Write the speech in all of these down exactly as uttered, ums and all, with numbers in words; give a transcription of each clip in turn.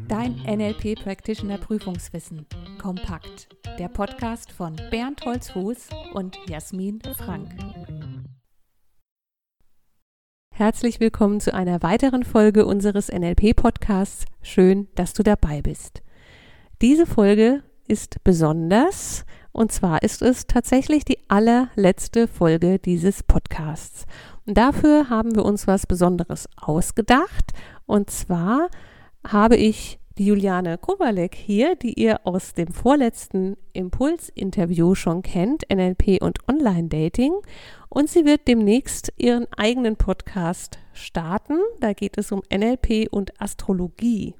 Dein N L P Practitioner Prüfungswissen. Kompakt. Der Podcast von Bernd Holzfuß und Jasmin Frank. Herzlich willkommen zu einer weiteren Folge unseres N L P-Podcasts. Schön, dass du dabei bist. Diese Folge ist besonders, und zwar ist es tatsächlich die allerletzte Folge dieses Podcasts. Und dafür haben wir uns was Besonderes ausgedacht. Und zwar habe ich die Juliane Kowalek hier, die ihr aus dem vorletzten Impuls-Interview schon kennt, N L P und Online-Dating. Und sie wird demnächst ihren eigenen Podcast starten. Da geht es um N L P und Astrologie.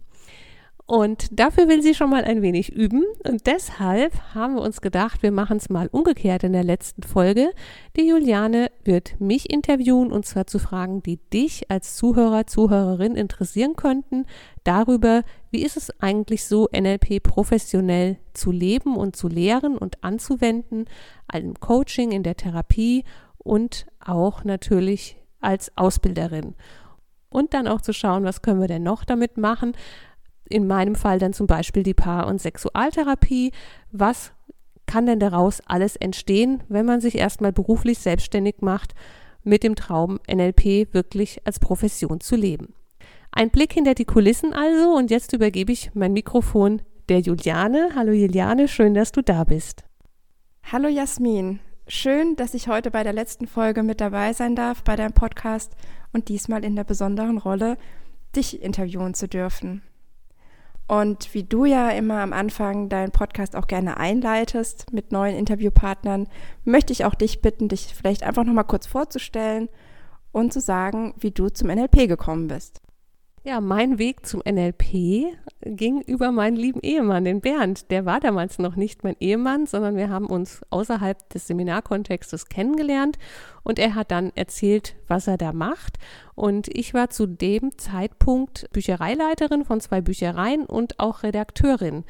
Und dafür will sie schon mal ein wenig üben. Und deshalb haben wir uns gedacht, wir machen es mal umgekehrt in der letzten Folge. Die Juliane wird mich interviewen, und zwar zu Fragen, die dich als Zuhörer, Zuhörerin interessieren könnten, darüber, wie ist es eigentlich so, N L P professionell zu leben und zu lehren und anzuwenden, im Coaching, in der Therapie und auch natürlich als Ausbilderin. Und dann auch zu schauen, was können wir denn noch damit machen. In meinem Fall dann zum Beispiel die Paar- und Sexualtherapie. Was kann denn daraus alles entstehen, wenn man sich erstmal beruflich selbstständig macht, mit dem Traum, N L P wirklich als Profession zu leben? Ein Blick hinter die Kulissen also, und jetzt übergebe ich mein Mikrofon der Juliane. Hallo Juliane, schön, dass du da bist. Hallo Jasmin, schön, dass ich heute bei der letzten Folge mit dabei sein darf bei deinem Podcast und diesmal in der besonderen Rolle, dich interviewen zu dürfen. Und wie du ja immer am Anfang deinen Podcast auch gerne einleitest mit neuen Interviewpartnern, möchte ich auch dich bitten, dich vielleicht einfach nochmal kurz vorzustellen und zu sagen, wie du zum N L P gekommen bist. Ja, mein Weg zum N L P ging über meinen lieben Ehemann, den Bernd. Der war damals noch nicht mein Ehemann, sondern wir haben uns außerhalb des Seminarkontextes kennengelernt, und er hat dann erzählt, was er da macht. Und ich war zu dem Zeitpunkt Büchereileiterin von zwei Büchereien und auch Redakteurin.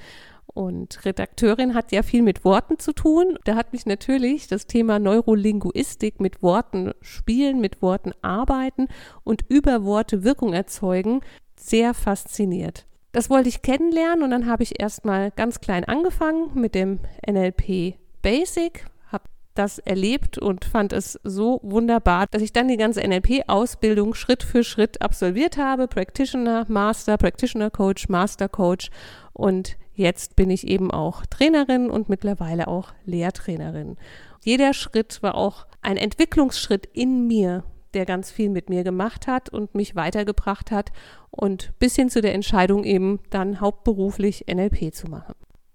Und Redakteurin hat ja viel mit Worten zu tun. Da hat mich natürlich das Thema Neurolinguistik, mit Worten spielen, mit Worten arbeiten und über Worte Wirkung erzeugen, sehr fasziniert. Das wollte ich kennenlernen, und dann habe ich erstmal ganz klein angefangen mit dem N L P Basic, habe das erlebt und fand es so wunderbar, dass ich dann die ganze N L P-Ausbildung Schritt für Schritt absolviert habe. Practitioner, Master, Practitioner Coach, Master Coach, und jetzt bin ich eben auch Trainerin und mittlerweile auch Lehrtrainerin. Jeder Schritt war auch ein Entwicklungsschritt in mir, der ganz viel mit mir gemacht hat und mich weitergebracht hat, und bis hin zu der Entscheidung eben dann hauptberuflich N L P zu machen.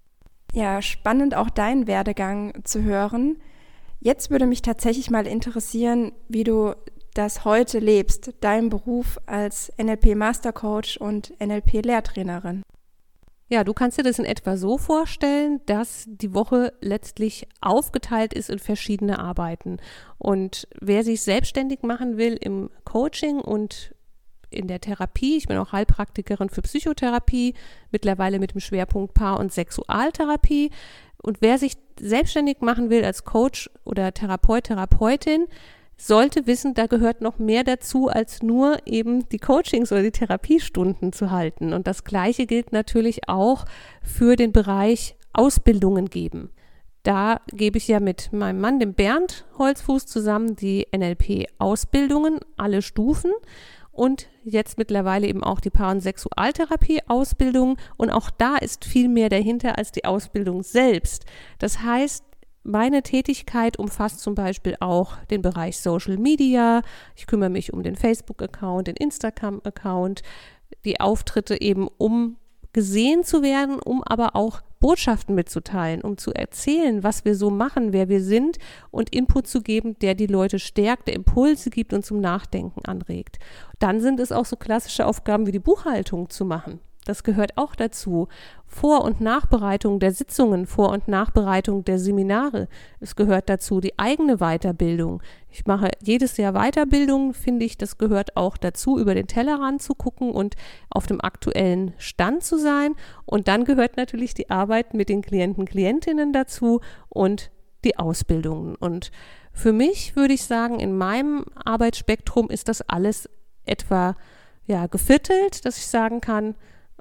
Ja, spannend auch deinen Werdegang zu hören. Jetzt würde mich tatsächlich mal interessieren, wie du das heute lebst, deinen Beruf als N L P Master Coach und N L P Lehrtrainerin. Ja, du kannst dir das in etwa so vorstellen, dass die Woche letztlich aufgeteilt ist in verschiedene Arbeiten. Und wer sich selbstständig machen will im Coaching und in der Therapie, ich bin auch Heilpraktikerin für Psychotherapie, mittlerweile mit dem Schwerpunkt Paar- und Sexualtherapie. Und wer sich selbstständig machen will als Coach oder Therapeut, Therapeutin, sollte wissen, da gehört noch mehr dazu, als nur eben die Coachings oder die Therapiestunden zu halten. Und das Gleiche gilt natürlich auch für den Bereich Ausbildungen geben. Da gebe ich ja mit meinem Mann, dem Bernd Holzfuß, zusammen die N L P-Ausbildungen, alle Stufen, und jetzt mittlerweile eben auch die Paar- und Sexualtherapie-Ausbildung. Und auch da ist viel mehr dahinter als die Ausbildung selbst. Das heißt, meine Tätigkeit umfasst zum Beispiel auch den Bereich Social Media. Ich kümmere mich um den Facebook-Account, den Instagram-Account, die Auftritte eben, um gesehen zu werden, um aber auch Botschaften mitzuteilen, um zu erzählen, was wir so machen, wer wir sind, und Input zu geben, der die Leute stärkt, der Impulse gibt und zum Nachdenken anregt. Dann sind es auch so klassische Aufgaben wie die Buchhaltung zu machen. Das gehört auch dazu. Vor- und Nachbereitung der Sitzungen, Vor- und Nachbereitung der Seminare. Es gehört dazu die eigene Weiterbildung. Ich mache jedes Jahr Weiterbildung, finde ich, das gehört auch dazu, über den Tellerrand zu gucken und auf dem aktuellen Stand zu sein. Und dann gehört natürlich die Arbeit mit den Klienten, Klientinnen dazu und die Ausbildungen. Und für mich würde ich sagen, in meinem Arbeitsspektrum ist das alles etwa ja, geviertelt, dass ich sagen kann,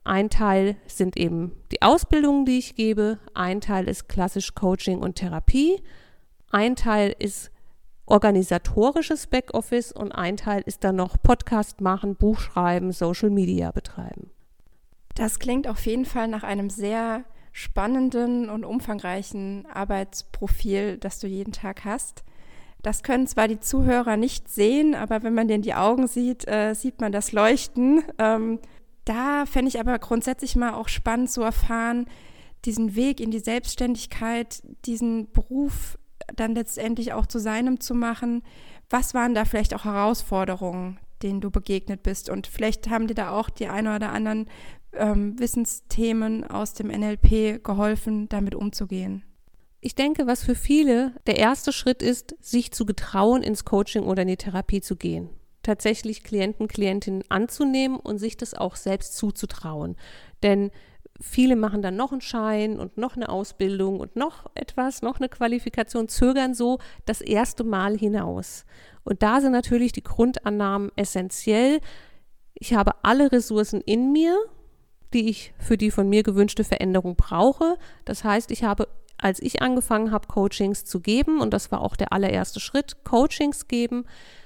ein Teil sind eben die Ausbildungen, die ich gebe, ein Teil ist klassisch Coaching und Therapie, ein Teil ist organisatorisches Backoffice und ein Teil ist dann noch Podcast machen, Buch schreiben, Social Media betreiben. Das klingt auf jeden Fall nach einem sehr spannenden und umfangreichen Arbeitsprofil, das du jeden Tag hast. Das können zwar die Zuhörer nicht sehen, aber wenn man dir in die Augen sieht, äh, sieht man das Leuchten. Ähm, da fände ich aber grundsätzlich mal auch spannend zu erfahren, diesen Weg in die Selbstständigkeit, diesen Beruf dann letztendlich auch zu seinem zu machen. Was waren da vielleicht auch Herausforderungen, denen du begegnet bist? Und vielleicht haben dir da auch die ein oder anderen ähm, Wissensthemen aus dem N L P geholfen, damit umzugehen. Ich denke, was für viele der erste Schritt ist, sich zu getrauen, ins Coaching oder in die Therapie zu gehen. Tatsächlich Klienten, Klientinnen anzunehmen und sich das auch selbst zuzutrauen. Denn viele machen dann noch einen Schein und noch eine Ausbildung und noch etwas, noch eine Qualifikation, zögern so das erste Mal hinaus. Und da sind natürlich die Grundannahmen essentiell. Ich habe alle Ressourcen in mir, die ich für die von mir gewünschte Veränderung brauche. Das heißt, ich habe, als ich angefangen habe, Coachings zu geben, und das war auch der allererste Schritt, Coachings geben,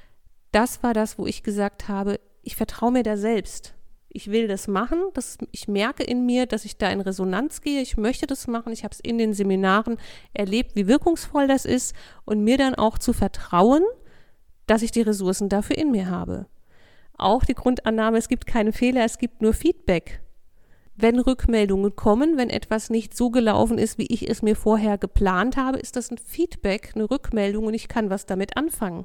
das war das, wo ich gesagt habe, ich vertraue mir da selbst. Ich will das machen, das, ich merke in mir, dass ich da in Resonanz gehe, ich möchte das machen, ich habe es in den Seminaren erlebt, wie wirkungsvoll das ist und mir dann auch zu vertrauen, dass ich die Ressourcen dafür in mir habe. Auch die Grundannahme, es gibt keine Fehler, es gibt nur Feedback. Wenn Rückmeldungen kommen, wenn etwas nicht so gelaufen ist, wie ich es mir vorher geplant habe, ist das ein Feedback, eine Rückmeldung und ich kann was damit anfangen.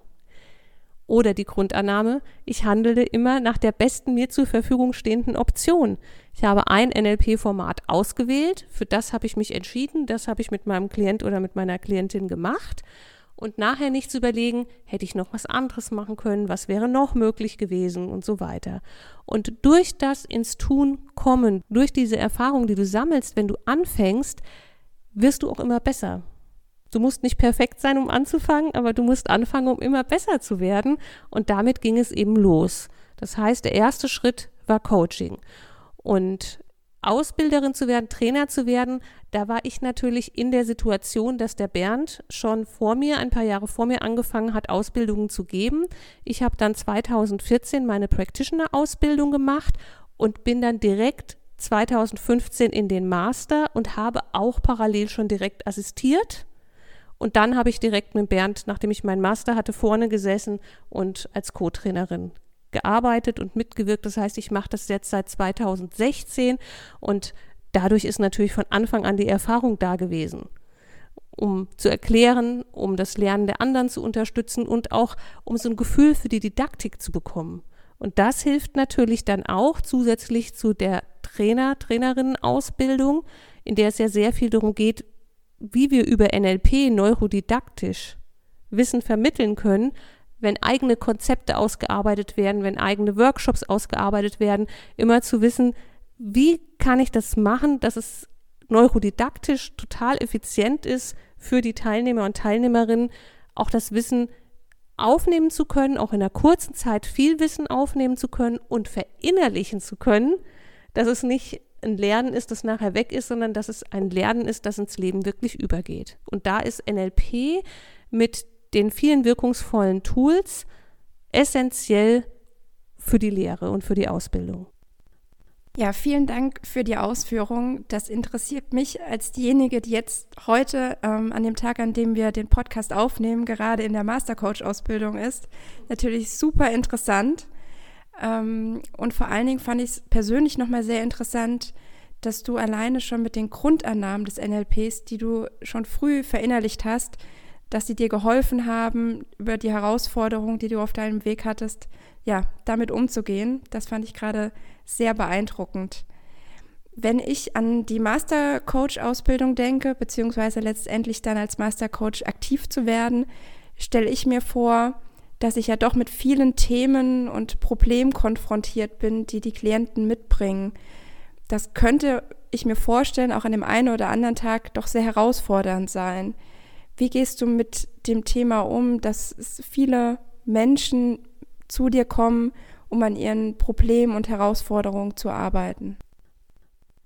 Oder die Grundannahme, ich handele immer nach der besten mir zur Verfügung stehenden Option. Ich habe ein N L P-Format ausgewählt, für das habe ich mich entschieden, das habe ich mit meinem Klient oder mit meiner Klientin gemacht und nachher nicht zu überlegen, hätte ich noch was anderes machen können, was wäre noch möglich gewesen und so weiter. Und durch das ins Tun kommen, durch diese Erfahrung, die du sammelst, wenn du anfängst, wirst du auch immer besser. Du musst nicht perfekt sein, um anzufangen, aber du musst anfangen, um immer besser zu werden. Und damit ging es eben los. Das heißt, der erste Schritt war Coaching. Und Ausbilderin zu werden, Trainer zu werden, da war ich natürlich in der Situation, dass der Bernd schon vor mir, ein paar Jahre vor mir angefangen hat, Ausbildungen zu geben. Ich habe dann zweitausendvierzehn meine Practitioner-Ausbildung gemacht und bin dann direkt zweitausendfünfzehn in den Master und habe auch parallel schon direkt assistiert. Und dann habe ich direkt mit Bernd, nachdem ich meinen Master hatte, vorne gesessen und als Co-Trainerin gearbeitet und mitgewirkt. Das heißt, ich mache das jetzt seit zweitausendsechzehn und dadurch ist natürlich von Anfang an die Erfahrung da gewesen, um zu erklären, um das Lernen der anderen zu unterstützen und auch um so ein Gefühl für die Didaktik zu bekommen. Und das hilft natürlich dann auch zusätzlich zu der Trainer, Trainerinnen-Ausbildung, in der es ja sehr viel darum geht, wie wir über N L P neurodidaktisch Wissen vermitteln können, wenn eigene Konzepte ausgearbeitet werden, wenn eigene Workshops ausgearbeitet werden, immer zu wissen, wie kann ich das machen, dass es neurodidaktisch total effizient ist für die Teilnehmer und Teilnehmerinnen, auch das Wissen aufnehmen zu können, auch in einer kurzen Zeit viel Wissen aufnehmen zu können und verinnerlichen zu können, dass es nicht ein Lernen ist, das nachher weg ist, sondern dass es ein Lernen ist, das ins Leben wirklich übergeht. Und da ist N L P mit den vielen wirkungsvollen Tools essentiell für die Lehre und für die Ausbildung. Ja, vielen Dank für die Ausführung. Das interessiert mich als diejenige, die jetzt heute ähm, an dem Tag, an dem wir den Podcast aufnehmen, gerade in der Mastercoach-Ausbildung ist. Natürlich super interessant. Ähm, und vor allen Dingen fand ich es persönlich nochmal sehr interessant, dass du alleine schon mit den Grundannahmen des N L Ps, die du schon früh verinnerlicht hast, dass sie dir geholfen haben, über die Herausforderungen, die du auf deinem Weg hattest, ja, damit umzugehen. Das fand ich gerade sehr beeindruckend. Wenn ich an die Mastercoach-Ausbildung denke, beziehungsweise letztendlich dann als Mastercoach aktiv zu werden, stelle ich mir vor, dass ich ja doch mit vielen Themen und Problemen konfrontiert bin, die die Klienten mitbringen. Das könnte ich mir vorstellen, auch an dem einen oder anderen Tag doch sehr herausfordernd sein. Wie gehst du mit dem Thema um, dass viele Menschen zu dir kommen, um an ihren Problemen und Herausforderungen zu arbeiten?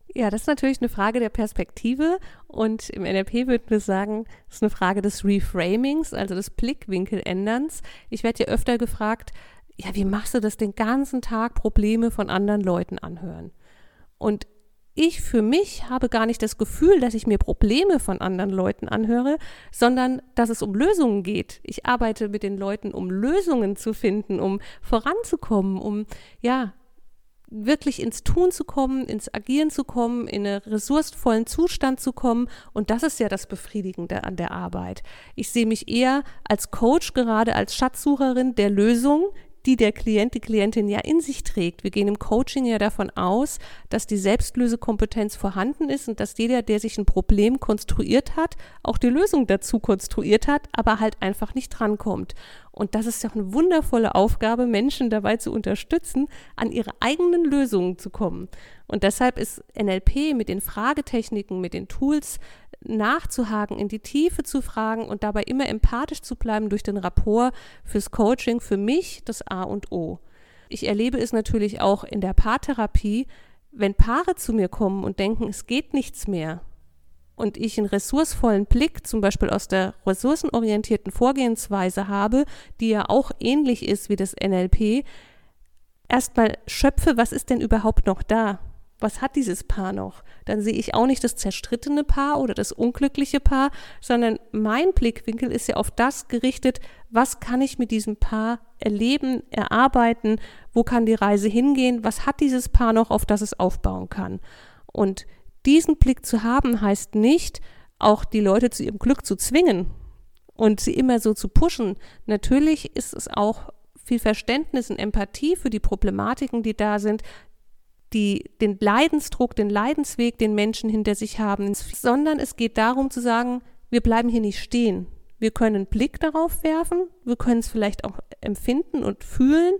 Ja, das ist natürlich eine Frage der Perspektive und im N L P würden wir sagen, es ist eine Frage des Reframings, also des Blickwinkeländerns. Ich werde ja öfter gefragt, ja, wie machst du das den ganzen Tag, Probleme von anderen Leuten anhören? Und ich für mich habe gar nicht das Gefühl, dass ich mir Probleme von anderen Leuten anhöre, sondern dass es um Lösungen geht. Ich arbeite mit den Leuten, um Lösungen zu finden, um voranzukommen, um, ja, wirklich ins Tun zu kommen, ins Agieren zu kommen, in einen ressourcenvollen Zustand zu kommen. Und das ist ja das Befriedigende an der Arbeit. Ich sehe mich eher als Coach, gerade als Schatzsucherin der Lösung, die der Klient, die Klientin ja in sich trägt. Wir gehen im Coaching ja davon aus, dass die Selbstlösekompetenz vorhanden ist und dass jeder, der sich ein Problem konstruiert hat, auch die Lösung dazu konstruiert hat, aber halt einfach nicht drankommt. Und das ist ja eine wundervolle Aufgabe, Menschen dabei zu unterstützen, an ihre eigenen Lösungen zu kommen. Und deshalb ist N L P mit den Fragetechniken, mit den Tools nachzuhaken, in die Tiefe zu fragen und dabei immer empathisch zu bleiben durch den Rapport fürs Coaching für mich das A und O. Ich erlebe es natürlich auch in der Paartherapie, wenn Paare zu mir kommen und denken, es geht nichts mehr und ich einen ressourcevollen Blick zum Beispiel aus der ressourcenorientierten Vorgehensweise habe, die ja auch ähnlich ist wie das N L P, erstmal schöpfe, was ist denn überhaupt noch da? Was hat dieses Paar noch? Dann sehe ich auch nicht das zerstrittene Paar oder das unglückliche Paar, sondern mein Blickwinkel ist ja auf das gerichtet, was kann ich mit diesem Paar erleben, erarbeiten, wo kann die Reise hingehen, was hat dieses Paar noch, auf das es aufbauen kann. Und diesen Blick zu haben, heißt nicht, auch die Leute zu ihrem Glück zu zwingen und sie immer so zu pushen. Natürlich ist es auch viel Verständnis und Empathie für die Problematiken, die da sind, die den Leidensdruck, den Leidensweg, den Menschen hinter sich haben, sondern es geht darum zu sagen, wir bleiben hier nicht stehen. Wir können einen Blick darauf werfen, wir können es vielleicht auch empfinden und fühlen,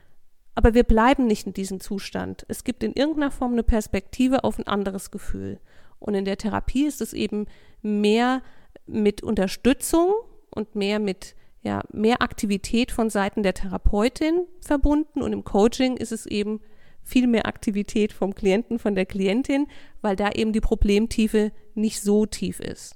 aber wir bleiben nicht in diesem Zustand. Es gibt in irgendeiner Form eine Perspektive auf ein anderes Gefühl. Und in der Therapie ist es eben mehr mit Unterstützung und mehr mit ja, mehr Aktivität von Seiten der Therapeutin verbunden und im Coaching ist es eben viel mehr Aktivität vom Klienten, von der Klientin, weil da eben die Problemtiefe nicht so tief ist.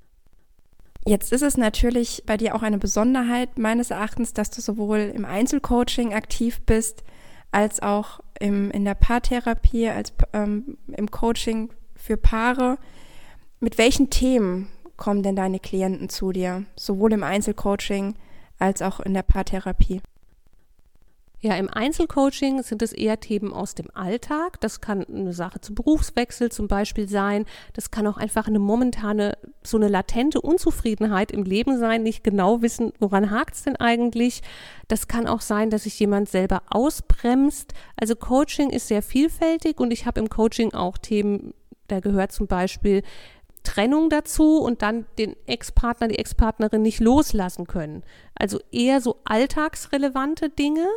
Jetzt ist es natürlich bei dir auch eine Besonderheit meines Erachtens, dass du sowohl im Einzelcoaching aktiv bist, als auch im, in der Paartherapie, als ähm, im Coaching für Paare. Mit welchen Themen kommen denn deine Klienten zu dir, sowohl im Einzelcoaching als auch in der Paartherapie? Ja, im Einzelcoaching sind es eher Themen aus dem Alltag. Das kann eine Sache zum Berufswechsel zum Beispiel sein. Das kann auch einfach eine momentane, so eine latente Unzufriedenheit im Leben sein, nicht genau wissen, woran hakt es denn eigentlich. Das kann auch sein, dass sich jemand selber ausbremst. Also Coaching ist sehr vielfältig und ich habe im Coaching auch Themen, da gehört zum Beispiel Trennung dazu und dann den Ex-Partner, die Ex-Partnerin nicht loslassen können. Also eher so alltagsrelevante Dinge.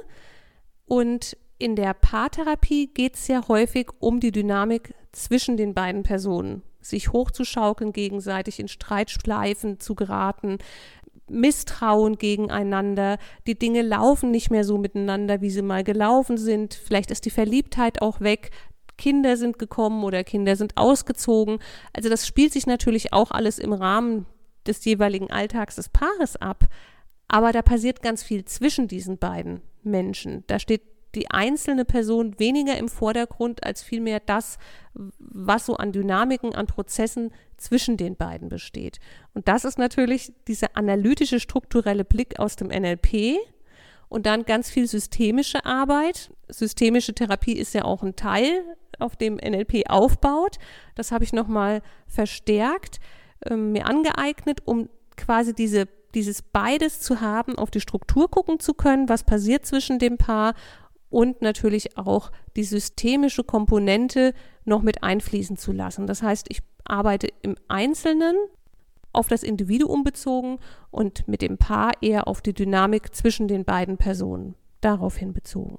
Und in der Paartherapie geht es sehr häufig um die Dynamik zwischen den beiden Personen. Sich hochzuschaukeln, gegenseitig in Streitschleifen zu geraten, Misstrauen gegeneinander. Die Dinge laufen nicht mehr so miteinander, wie sie mal gelaufen sind. Vielleicht ist die Verliebtheit auch weg. Kinder sind gekommen oder Kinder sind ausgezogen. Also das spielt sich natürlich auch alles im Rahmen des jeweiligen Alltags des Paares ab. Aber da passiert ganz viel zwischen diesen beiden Menschen. Da steht die einzelne Person weniger im Vordergrund als vielmehr das, was so an Dynamiken, an Prozessen zwischen den beiden besteht. Und das ist natürlich dieser analytische, strukturelle Blick aus dem N L P und dann ganz viel systemische Arbeit. Systemische Therapie ist ja auch ein Teil, auf dem N L P aufbaut. Das habe ich nochmal verstärkt, äh, mir angeeignet, um quasi diese dieses beides zu haben, auf die Struktur gucken zu können, was passiert zwischen dem Paar und natürlich auch die systemische Komponente noch mit einfließen zu lassen. Das heißt, ich arbeite im Einzelnen auf das Individuum bezogen und mit dem Paar eher auf die Dynamik zwischen den beiden Personen daraufhin bezogen.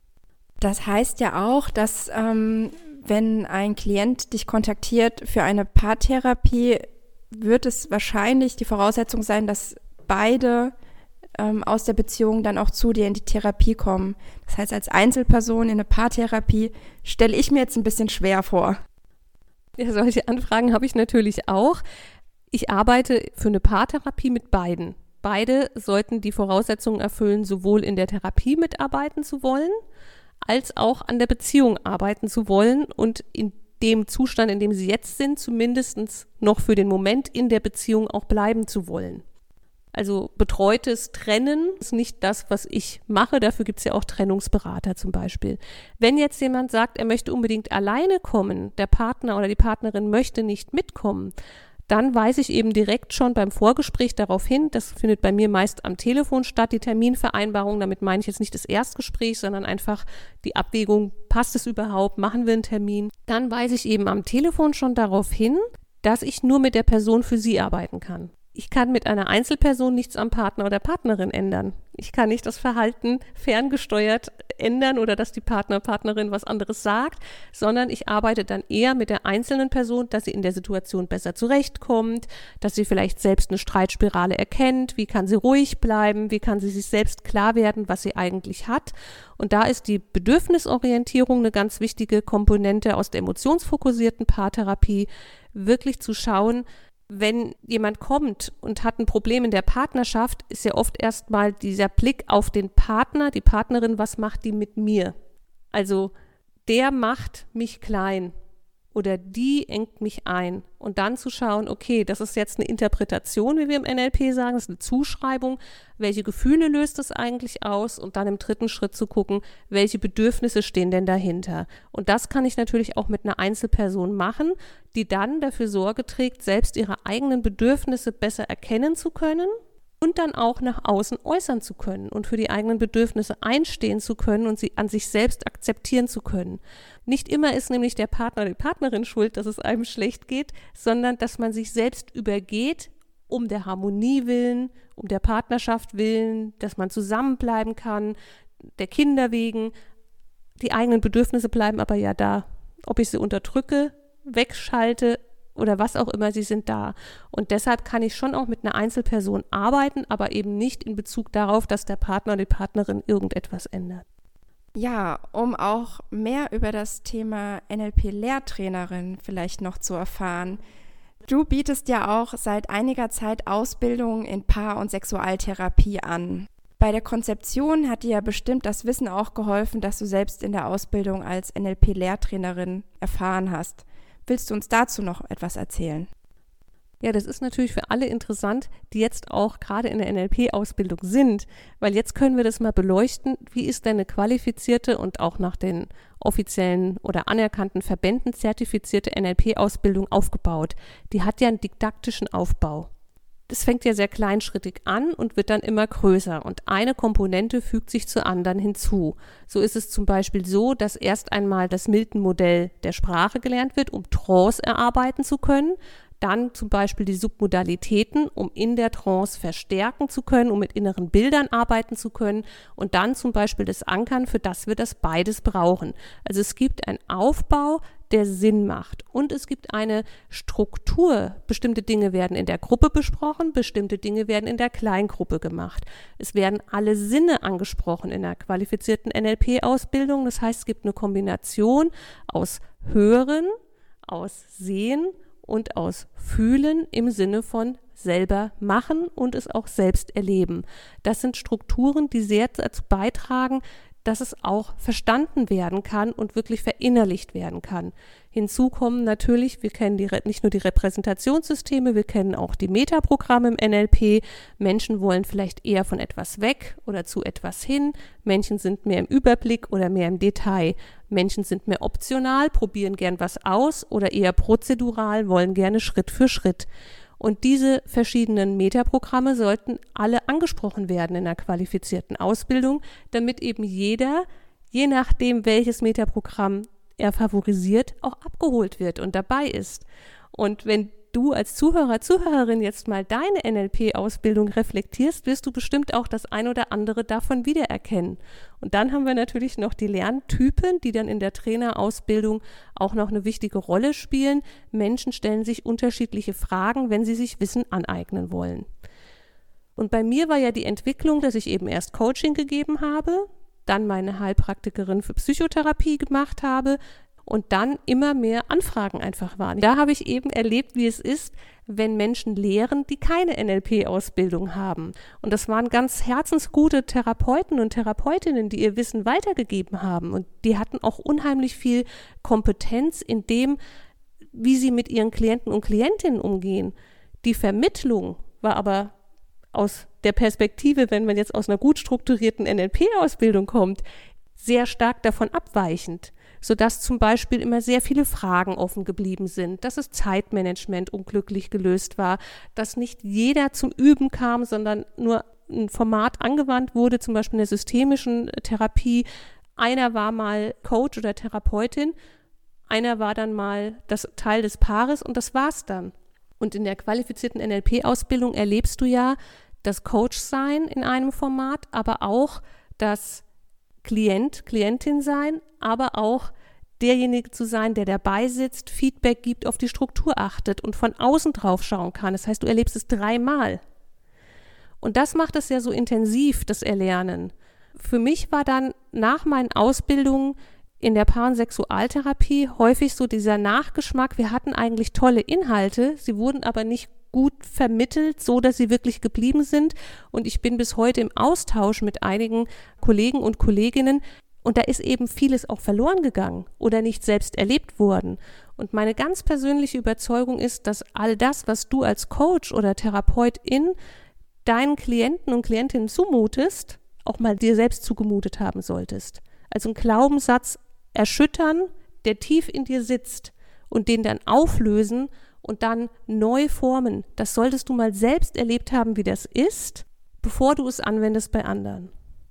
Das heißt ja auch, dass ähm, wenn ein Klient dich kontaktiert für eine Paartherapie, wird es wahrscheinlich die Voraussetzung sein, dass beide ähm, aus der Beziehung dann auch zu dir in die Therapie kommen. Das heißt, als Einzelperson in eine Paartherapie stelle ich mir jetzt ein bisschen schwer vor. Ja, solche Anfragen habe ich natürlich auch. Ich arbeite für eine Paartherapie mit beiden. Beide sollten die Voraussetzungen erfüllen, sowohl in der Therapie mitarbeiten zu wollen, als auch an der Beziehung arbeiten zu wollen und in dem Zustand, in dem sie jetzt sind, zumindest noch für den Moment in der Beziehung auch bleiben zu wollen. Also betreutes Trennen ist nicht das, was ich mache. Dafür gibt es ja auch Trennungsberater zum Beispiel. Wenn jetzt jemand sagt, er möchte unbedingt alleine kommen, der Partner oder die Partnerin möchte nicht mitkommen, dann weise ich eben direkt schon beim Vorgespräch darauf hin, das findet bei mir meist am Telefon statt, die Terminvereinbarung, damit meine ich jetzt nicht das Erstgespräch, sondern einfach die Abwägung, passt es überhaupt, machen wir einen Termin. Dann weise ich eben am Telefon schon darauf hin, dass ich nur mit der Person für sie arbeiten kann. Ich kann mit einer Einzelperson nichts am Partner oder Partnerin ändern. Ich kann nicht das Verhalten ferngesteuert ändern oder dass die Partner, Partnerin was anderes sagt, sondern ich arbeite dann eher mit der einzelnen Person, dass sie in der Situation besser zurechtkommt, dass sie vielleicht selbst eine Streitspirale erkennt, wie kann sie ruhig bleiben, wie kann sie sich selbst klar werden, was sie eigentlich hat. Und da ist die Bedürfnisorientierung eine ganz wichtige Komponente aus der emotionsfokussierten Paartherapie, wirklich zu schauen, wenn jemand kommt und hat ein Problem in der Partnerschaft, ist ja oft erstmal dieser Blick auf den Partner, die Partnerin, was macht die mit mir? Also der macht mich klein oder die engt mich ein. Und dann zu schauen, okay, das ist jetzt eine Interpretation, wie wir im N L P sagen, das ist eine Zuschreibung, welche Gefühle löst es eigentlich aus? Und dann im dritten Schritt zu gucken, welche Bedürfnisse stehen denn dahinter? Und das kann ich natürlich auch mit einer Einzelperson machen, die dann dafür Sorge trägt, selbst ihre eigenen Bedürfnisse besser erkennen zu können und dann auch nach außen äußern zu können und für die eigenen Bedürfnisse einstehen zu können und sie an sich selbst akzeptieren zu können. Nicht immer ist nämlich der Partner oder die Partnerin schuld, dass es einem schlecht geht, sondern dass man sich selbst übergeht, um der Harmonie willen, um der Partnerschaft willen, dass man zusammenbleiben kann, der Kinder wegen. Die eigenen Bedürfnisse bleiben aber ja da. Ob ich sie unterdrücke, wegschalte oder was auch immer, sie sind da. Und deshalb kann ich schon auch mit einer Einzelperson arbeiten, aber eben nicht in Bezug darauf, dass der Partner oder die Partnerin irgendetwas ändert. Ja, um auch mehr über das Thema N L P-Lehrtrainerin vielleicht noch zu erfahren. Du bietest ja auch seit einiger Zeit Ausbildung in Paar- und Sexualtherapie an. Bei der Konzeption hat dir ja bestimmt das Wissen auch geholfen, das du selbst in der Ausbildung als N L P-Lehrtrainerin erfahren hast. Willst du uns dazu noch etwas erzählen? Ja, das ist natürlich für alle interessant, die jetzt auch gerade in der N L P-Ausbildung sind, weil jetzt können wir das mal beleuchten, wie ist denn eine qualifizierte und auch nach den offiziellen oder anerkannten Verbänden zertifizierte N L P-Ausbildung aufgebaut. Die hat ja einen didaktischen Aufbau. Das fängt ja sehr kleinschrittig an und wird dann immer größer und eine Komponente fügt sich zur anderen hinzu. So ist es zum Beispiel so, dass erst einmal das Milton-Modell der Sprache gelernt wird, um Trance erarbeiten zu können. Dann zum Beispiel die Submodalitäten, um in der Trance verstärken zu können, um mit inneren Bildern arbeiten zu können. Und dann zum Beispiel das Ankern, für das wir das beides brauchen. Also es gibt einen Aufbau, der Sinn macht. Und es gibt eine Struktur. Bestimmte Dinge werden in der Gruppe besprochen, bestimmte Dinge werden in der Kleingruppe gemacht. Es werden alle Sinne angesprochen in der qualifizierten N L P-Ausbildung. Das heißt, es gibt eine Kombination aus Hören, aus Sehen und aus Fühlen im Sinne von selber machen und es auch selbst erleben. Das sind Strukturen, die sehr dazu beitragen, dass es auch verstanden werden kann und wirklich verinnerlicht werden kann. Hinzu kommen natürlich, wir kennen die, nicht nur die Repräsentationssysteme, wir kennen auch die Metaprogramme im N L P. Menschen wollen vielleicht eher von etwas weg oder zu etwas hin. Menschen sind mehr im Überblick oder mehr im Detail. Menschen sind mehr optional, probieren gern was aus oder eher prozedural, wollen gerne Schritt für Schritt. Und diese verschiedenen Metaprogramme sollten alle angesprochen werden in einer qualifizierten Ausbildung, damit eben jeder, je nachdem welches Metaprogramm er favorisiert, auch abgeholt wird und dabei ist. Und wenn du als Zuhörer, Zuhörerin jetzt mal deine N L P-Ausbildung reflektierst, wirst du bestimmt auch das ein oder andere davon wiedererkennen. Und dann haben wir natürlich noch die Lerntypen, die dann in der Trainerausbildung auch noch eine wichtige Rolle spielen. Menschen stellen sich unterschiedliche Fragen, wenn sie sich Wissen aneignen wollen. Und bei mir war ja die Entwicklung, dass ich eben erst Coaching gegeben habe, dann meine Heilpraktikerin für Psychotherapie gemacht habe und dann immer mehr Anfragen einfach waren. Da habe ich eben erlebt, wie es ist, wenn Menschen lehren, die keine N L P-Ausbildung haben. Und das waren ganz herzensgute Therapeuten und Therapeutinnen, die ihr Wissen weitergegeben haben. Und die hatten auch unheimlich viel Kompetenz in dem, wie sie mit ihren Klienten und Klientinnen umgehen. Die Vermittlung war aber aus der Perspektive, wenn man jetzt aus einer gut strukturierten N L P-Ausbildung kommt, sehr stark davon abweichend, sodass zum Beispiel immer sehr viele Fragen offen geblieben sind, dass das Zeitmanagement unglücklich gelöst war, dass nicht jeder zum Üben kam, sondern nur ein Format angewandt wurde, zum Beispiel in der systemischen Therapie. Einer war mal Coach oder Therapeutin, einer war dann mal das Teil des Paares und das war's dann. Und in der qualifizierten N L P-Ausbildung erlebst du ja das Coach-Sein in einem Format, aber auch das Klient, Klientin sein, aber auch derjenige zu sein, der dabei sitzt, Feedback gibt, auf die Struktur achtet und von außen drauf schauen kann. Das heißt, du erlebst es dreimal. Und das macht es ja so intensiv, das Erlernen. Für mich war dann nach meinen Ausbildungen in der Paar- und Sexualtherapie häufig so dieser Nachgeschmack, wir hatten eigentlich tolle Inhalte, sie wurden aber nicht gut vermittelt, so dass sie wirklich geblieben sind. Und ich bin bis heute im Austausch mit einigen Kollegen und Kolleginnen. Und da ist eben vieles auch verloren gegangen oder nicht selbst erlebt worden. Und meine ganz persönliche Überzeugung ist, dass all das, was du als Coach oder Therapeutin deinen Klienten und Klientinnen zumutest, auch mal dir selbst zugemutet haben solltest. Also einen Glaubenssatz erschüttern, der tief in dir sitzt und den dann auflösen und dann neu formen. Das solltest du mal selbst erlebt haben, wie das ist, bevor du es anwendest bei anderen.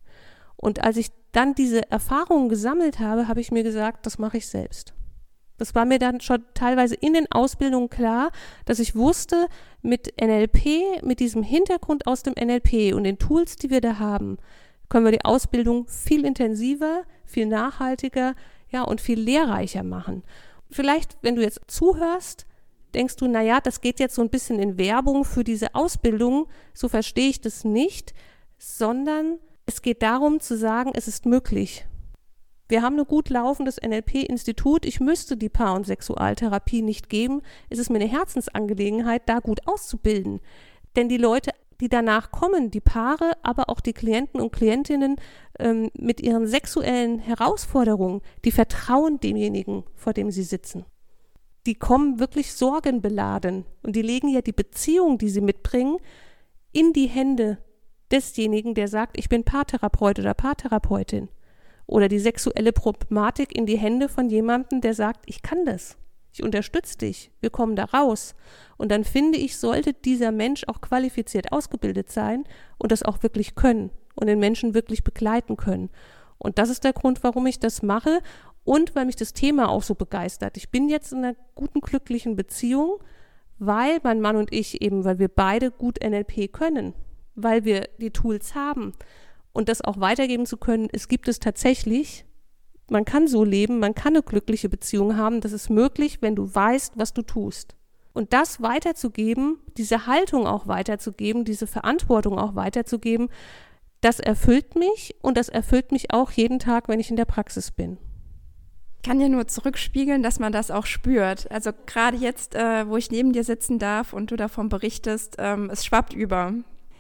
Und als ich dann diese Erfahrungen gesammelt habe, habe ich mir gesagt, das mache ich selbst. Das war mir dann schon teilweise in den Ausbildungen klar, dass ich wusste, mit N L P, mit diesem Hintergrund aus dem N L P und den Tools, die wir da haben, können wir die Ausbildung viel intensiver, viel nachhaltiger, ja, und viel lehrreicher machen. Vielleicht, wenn du jetzt zuhörst, denkst du, naja, das geht jetzt so ein bisschen in Werbung für diese Ausbildung, so verstehe ich das nicht, sondern es geht darum zu sagen, es ist möglich. Wir haben ein gut laufendes N L P-Institut, ich müsste die Paar- und Sexualtherapie nicht geben, es ist mir eine Herzensangelegenheit, da gut auszubilden. Denn die Leute, die danach kommen, die Paare, aber auch die Klienten und Klientinnen ähm, mit ihren sexuellen Herausforderungen, die vertrauen demjenigen, vor dem sie sitzen. Die kommen wirklich sorgenbeladen und die legen ja die Beziehung, die sie mitbringen, in die Hände desjenigen, der sagt, ich bin Paartherapeut oder Paartherapeutin. Oder die sexuelle Problematik in die Hände von jemandem, der sagt, ich kann das, ich unterstütze dich, wir kommen da raus. Und dann finde ich, sollte dieser Mensch auch qualifiziert ausgebildet sein und das auch wirklich können und den Menschen wirklich begleiten können. Und das ist der Grund, warum ich das mache. Und weil mich das Thema auch so begeistert. Ich bin jetzt in einer guten, glücklichen Beziehung, weil mein Mann und ich eben, weil wir beide gut N L P können, weil wir die Tools haben und das auch weitergeben zu können. Es gibt es tatsächlich, man kann so leben, man kann eine glückliche Beziehung haben. Das ist möglich, wenn du weißt, was du tust. Und das weiterzugeben, diese Haltung auch weiterzugeben, diese Verantwortung auch weiterzugeben, das erfüllt mich und das erfüllt mich auch jeden Tag, wenn ich in der Praxis bin. Ich kann ja nur zurückspiegeln, dass man das auch spürt. Also gerade jetzt, äh, wo ich neben dir sitzen darf und du davon berichtest, ähm, es schwappt über.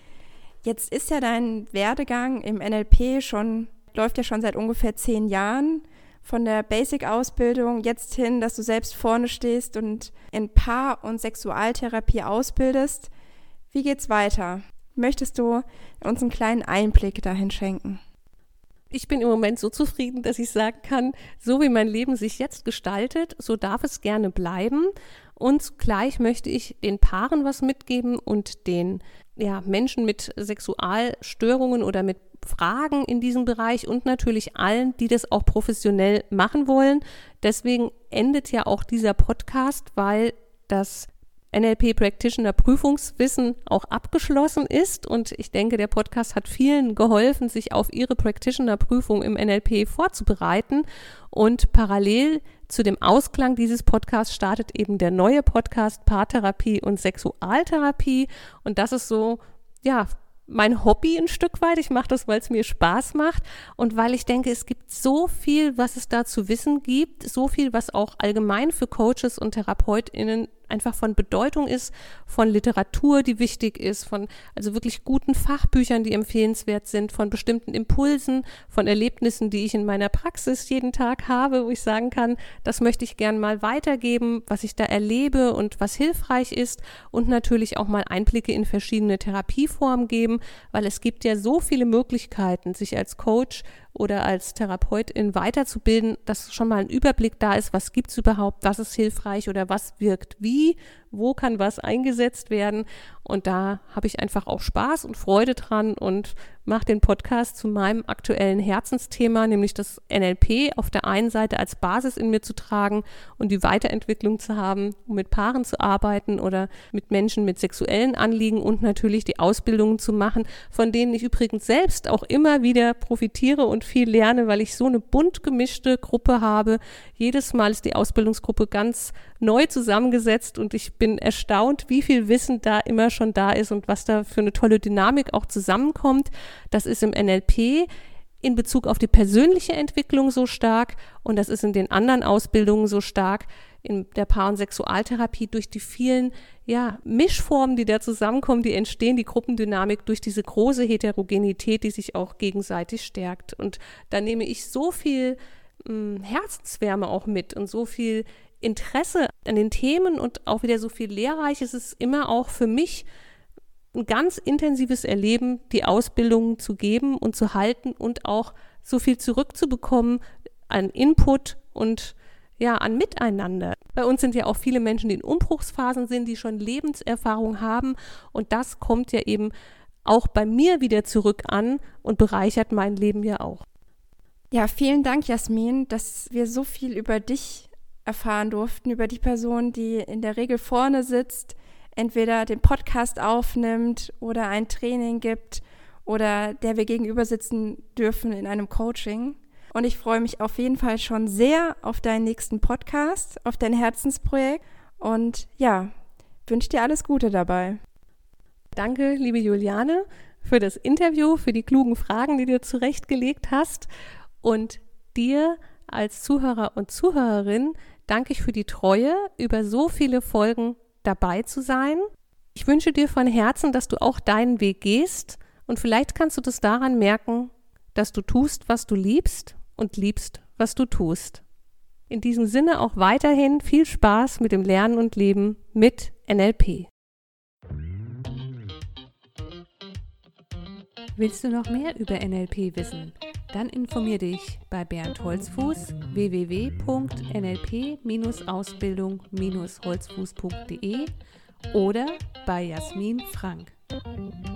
Jetzt ist ja dein Werdegang im N L P schon, läuft ja schon seit ungefähr zehn Jahren. Von der Basic-Ausbildung jetzt hin, dass du selbst vorne stehst und in Paar- und Sexualtherapie ausbildest. Wie geht's weiter? Möchtest du uns einen kleinen Einblick dahin schenken? Ich bin im Moment so zufrieden, dass ich sagen kann, so wie mein Leben sich jetzt gestaltet, so darf es gerne bleiben. Und zugleich möchte ich den Paaren was mitgeben und den ja, Menschen mit Sexualstörungen oder mit Fragen in diesem Bereich und natürlich allen, die das auch professionell machen wollen. Deswegen endet ja auch dieser Podcast, weil das N L P-Practitioner-Prüfungswissen auch abgeschlossen ist und ich denke, der Podcast hat vielen geholfen, sich auf ihre Practitioner-Prüfung im N L P vorzubereiten und parallel zu dem Ausklang dieses Podcasts startet eben der neue Podcast Paartherapie und Sexualtherapie und das ist so, ja, mein Hobby ein Stück weit. Ich mache das, weil es mir Spaß macht und weil ich denke, es gibt so viel, was es da zu wissen gibt, so viel, was auch allgemein für Coaches und TherapeutInnen einfach von Bedeutung ist, von Literatur, die wichtig ist, von also wirklich guten Fachbüchern, die empfehlenswert sind, von bestimmten Impulsen, von Erlebnissen, die ich in meiner Praxis jeden Tag habe, wo ich sagen kann, das möchte ich gern mal weitergeben, was ich da erlebe und was hilfreich ist und natürlich auch mal Einblicke in verschiedene Therapieformen geben, weil es gibt ja so viele Möglichkeiten, sich als Coach oder als Therapeutin weiterzubilden, dass schon mal ein Überblick da ist, was gibt es überhaupt, was ist hilfreich oder was wirkt wie, wo kann was eingesetzt werden. Und da habe ich einfach auch Spaß und Freude dran und mache den Podcast zu meinem aktuellen Herzensthema, nämlich das N L P auf der einen Seite als Basis in mir zu tragen und die Weiterentwicklung zu haben, um mit Paaren zu arbeiten oder mit Menschen mit sexuellen Anliegen und natürlich die Ausbildungen zu machen, von denen ich übrigens selbst auch immer wieder profitiere und viel lerne, weil ich so eine bunt gemischte Gruppe habe. Jedes Mal ist die Ausbildungsgruppe ganz neu zusammengesetzt und ich bin erstaunt, wie viel Wissen da immer schon da ist und was da für eine tolle Dynamik auch zusammenkommt. Das ist im N L P in Bezug auf die persönliche Entwicklung so stark und das ist in den anderen Ausbildungen so stark, in der Paar- und Sexualtherapie durch die vielen ja, Mischformen, die da zusammenkommen, die entstehen, die Gruppendynamik durch diese große Heterogenität, die sich auch gegenseitig stärkt. Und da nehme ich so viel mh, Herzenswärme auch mit und so viel Interesse an den Themen und auch wieder so viel Lehrreiches. Es ist immer auch für mich ein ganz intensives Erleben, die Ausbildung zu geben und zu halten und auch so viel zurückzubekommen an Input und ja, an Miteinander. Bei uns sind ja auch viele Menschen, die in Umbruchsphasen sind, die schon Lebenserfahrung haben und das kommt ja eben auch bei mir wieder zurück an und bereichert mein Leben ja auch. Ja, vielen Dank, Jasmin, dass wir so viel über dich erfahren durften, über die Person, die in der Regel vorne sitzt, entweder den Podcast aufnimmt oder ein Training gibt oder der wir gegenüber sitzen dürfen in einem Coaching. Und ich freue mich auf jeden Fall schon sehr auf deinen nächsten Podcast, auf dein Herzensprojekt und ja, wünsche dir alles Gute dabei. Danke, liebe Juliane, für das Interview, für die klugen Fragen, die du zurechtgelegt hast und dir als Zuhörer und Zuhörerin danke ich für die Treue, über so viele Folgen dabei zu sein. Ich wünsche dir von Herzen, dass du auch deinen Weg gehst und vielleicht kannst du das daran merken, dass du tust, was du liebst und liebst, was du tust. In diesem Sinne auch weiterhin viel Spaß mit dem Lernen und Leben mit N L P. Willst du noch mehr über N L P wissen? Dann informier dich bei Bernd Holzfuß w w w punkt n l p ausbildung holzfuß punkt d e oder bei Jasmin Frank.